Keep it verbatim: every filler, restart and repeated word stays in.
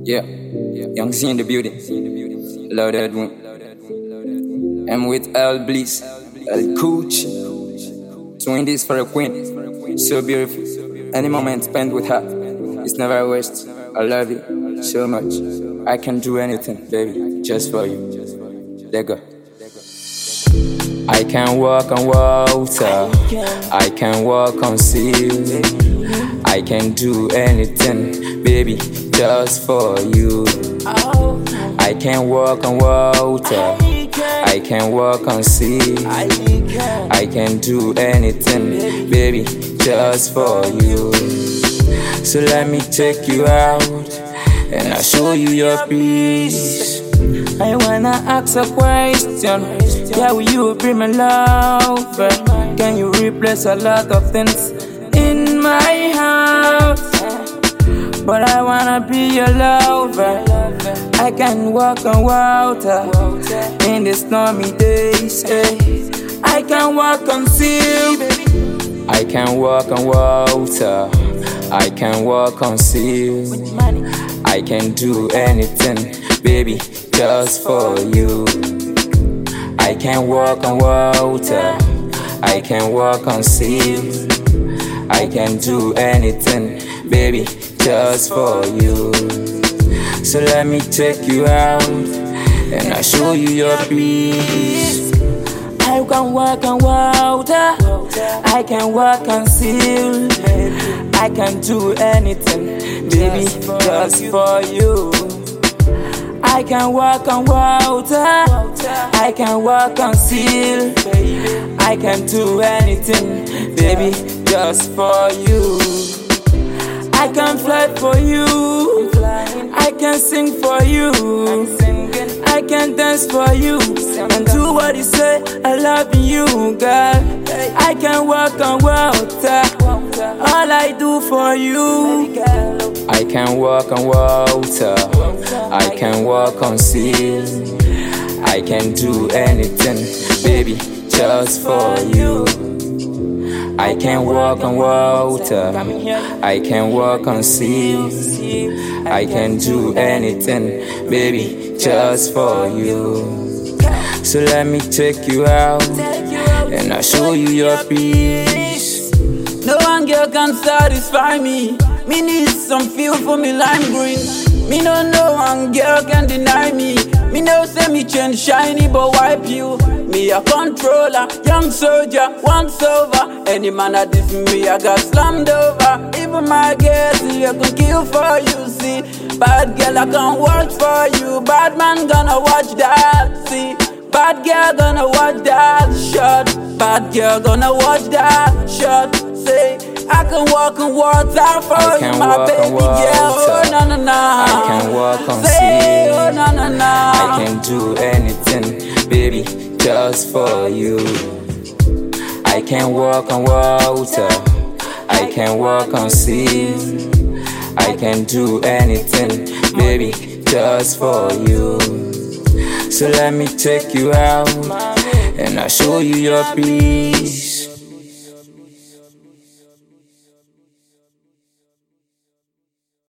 Yeah, Young Z in the building. Loaded one. I'm with L Bliss, L Cooch. Doing this for a queen. So beautiful. Any moment spent with her, it's never a waste. I love you so much. I can do anything, baby, just for you. Let go. I can walk on water. I can walk on sea. I can do anything, baby, just for you. I can walk on water. I can walk on sea. I can do anything, baby, just for you. So let me take you out and I'll show you your peace. I wanna ask a question. Yeah, will you be my lover? Can you replace a lot of things in my house? But I wanna be your lover. I can walk on water in the stormy days. I can walk on sea. I can walk on water. I can walk on sea. I can do anything, baby, just for you. I can walk on water. I can walk on sea. I can do anything, baby, just for you. So let me take you out and I'll show you your peace. I can walk on water. I can walk on sea. I can do anything, baby, just for you. I can walk on water. I can walk on sea. I can do anything, baby, just for you. I can fly for you. I can sing for you. I can dance for you and do what you say. I love you, girl. I can walk on water. All I do for you. I can walk on water. I can walk on sea. I can do anything, baby, just for you. I can walk on water. I can walk on sea. I can do anything, baby, just for you. So let me take you out and I'll show you your peace. No one girl can satisfy me. Me need some feel for me lime green. Me no no one girl can deny me. Me no say me change shiny but wipe you. Me a controller, young soldier, once over. Any man that diss me, I got slammed over. Even my girls, I can kill for you, see. Bad girl, I can watch for you. Bad man gonna watch that, see. Bad girl gonna watch that shot. Bad girl gonna watch that shot, see. I can walk on water for you, my baby girl. Oh, no, no, no. I can walk on say, sea. oh, no, no, no. I can do anything, baby, just for you. I can walk on water. I can walk on sea. I can do anything, baby, just for you. So let me take you out and I'll show you your peace.